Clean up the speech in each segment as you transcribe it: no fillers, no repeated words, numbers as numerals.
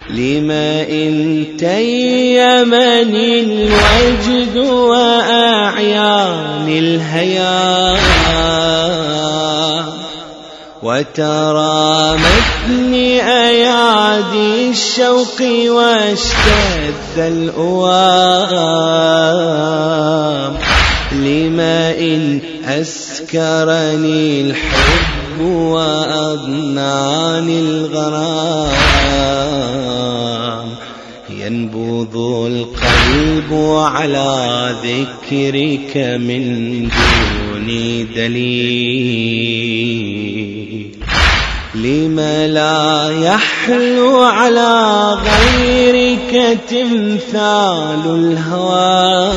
لما إن تيمني الوجد وأعيان الهيام وترامتني أيادي الشوق واشتد الأوام لما إن أسكرني الحب وأضناني الغرام ينبض القلب على ذكرك من دون دليل لما لا يحلو على غيرك تمثال الهوى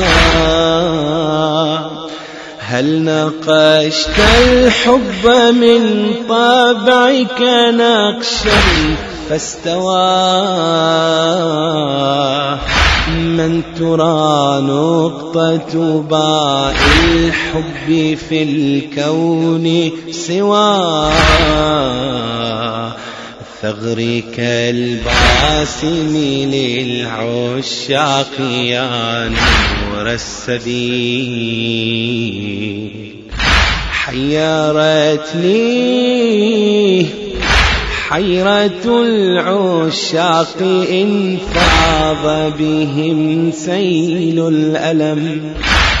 هل نقشت الحب من طبعك نقشا فاستوى من ترى نقطة باء الحب في الكون سوى ثغرك الباسم للعشاق يا نور السبيل حيرتني حيرة العشاق إن فاض بهم سيل الألم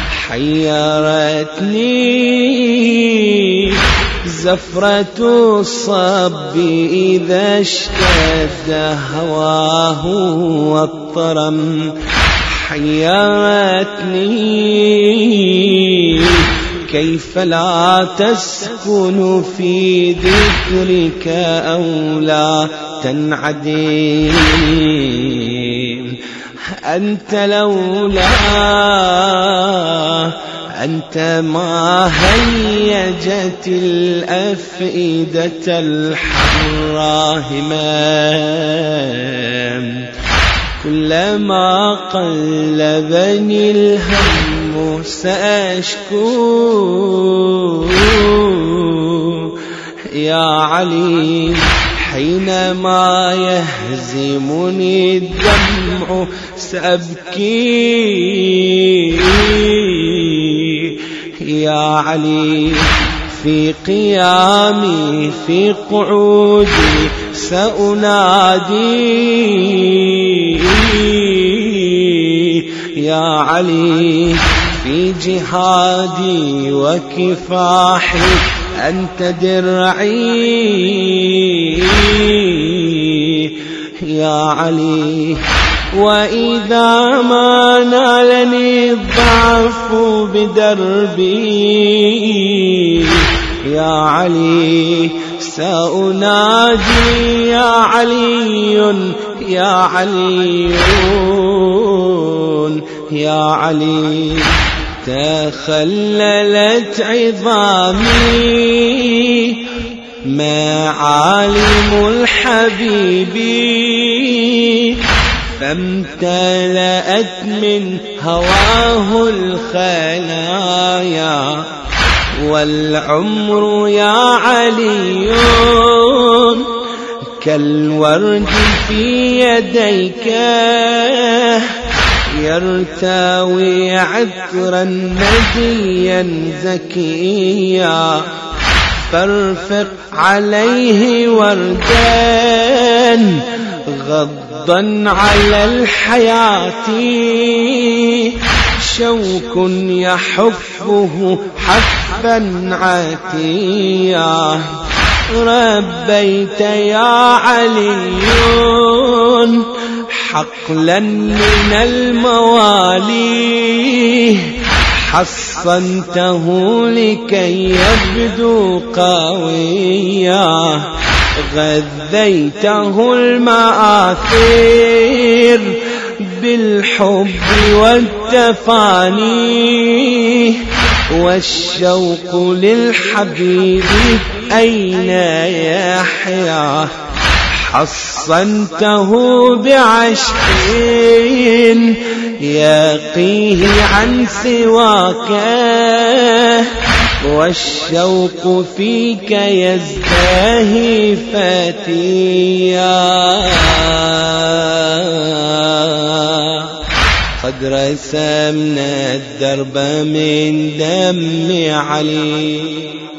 حيرتني زفرة الصب إذا اشتد هواه والطرم حيرتني كيف لا تسكن في ذكرك أو لا تنعدم أنت لولا أنت ما هيجت الأفئدة الحمراء همام كلما قلبني الهم سأشكو يا علي حينما يهزمني الدمع سأبكي يا علي في قيامي في قعودي سأنادي يا علي في جهادي وكفاحي أنت درعي يا علي وإذا ما نالني الضعف بدربي يا علي سأنادي يا علي يا علي يا علي تخللت عظامي معالم الحبيب فامتلأت من هواه الخلايا والعمر يا علي كالورد في يديك يرتوي عطرا نديا زكيا فارفق عليه وردا غضا على الحياة شوك يحفه حفا عاتيا ربيت يا علي حقلا من الموالي حصنته لكي يبدو قويا غذيته المآثير بالحب والتفاني والشوق للحبيب أين يحيا حصنته بعشق يقيه عن سواك والشوق فيك يزدهي فتيا قد رسمنا الدرب من دم علي.